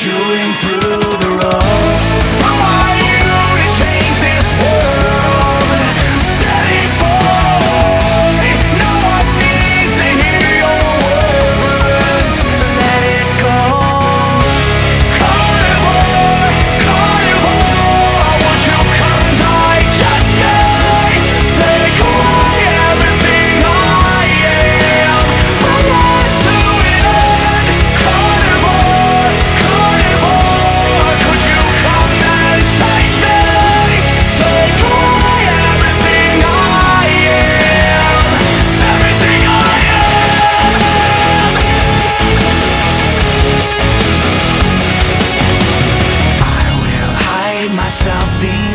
chewing through the ropes. Who are you to change this world? Steady boy, no one needs to hear your words. Let it go. Carnivore, carnivore, won't you come digest me? Take away everything I am. Bring it to an end. Carnivore, carnivore, could you come and change me? Take away everything I am. Everything I am. I will hide myself behind